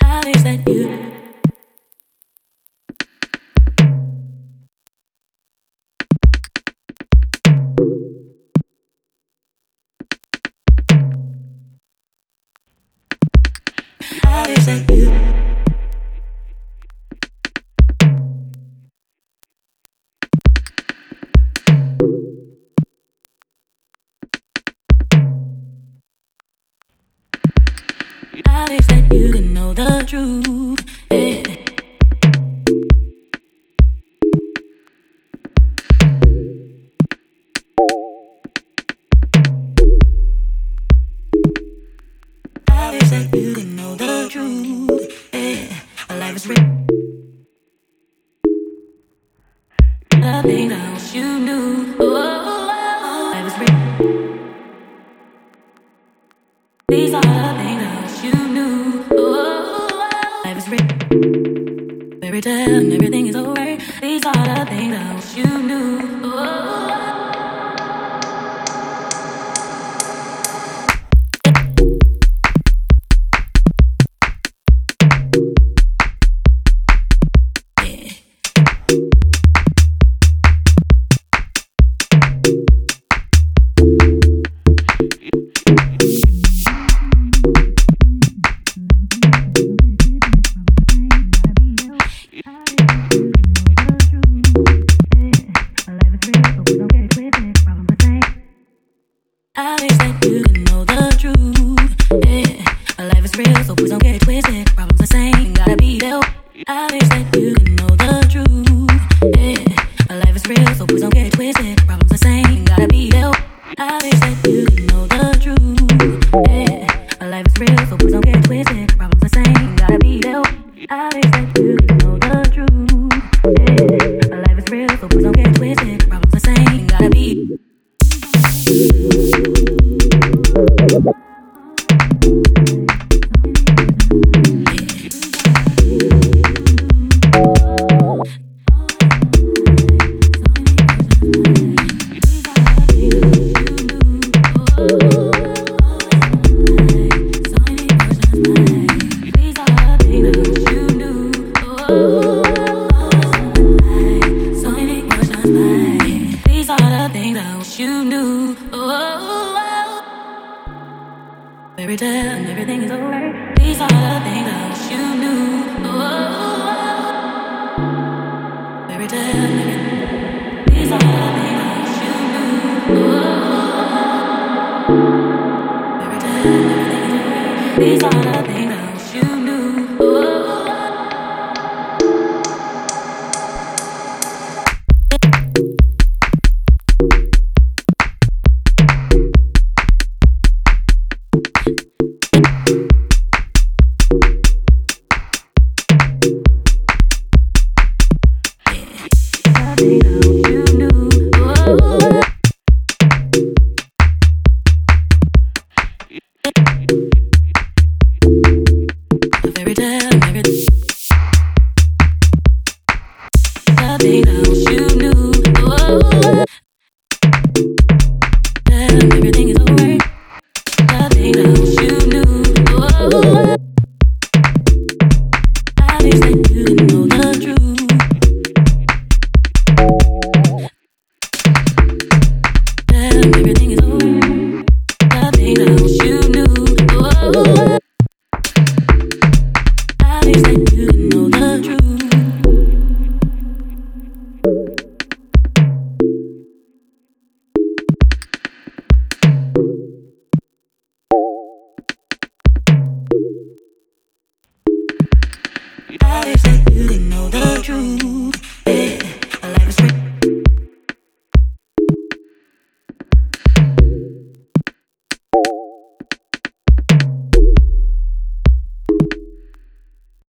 I wish that you. I wish that you. I wish that you could know the truth. Yeah. I wish that you could know the truth. Yeah. Life is real. The things I wish you knew. Oh, life is real. These are the things I wish you knew. Oh, life is real. Fairy tale and everything is alright. These are the things I wish you knew. Oh. I wish that you could know the truth. Yeah, life is real, so please don't get it twisted. Problems the same, gotta be there. I wish that you could know the truth. Yeah, life is real, so please don't get it twisted. Problems the same, gotta be there. I wish that you could know the truth. Yeah, life is real, so please don't get it twisted. Problems the same, gotta be there. I wish that you could know the truth. Yeah, life is real, so please don't get it twisted. Problems the same, gotta be. You knew, fairy tale and everything is alright. These are the things I wish you knew. Fairy tale and everything. These are the things I wish you knew. Fairy tale and everything is alright. These are the things I wish you knew. I wish that you could know the truth.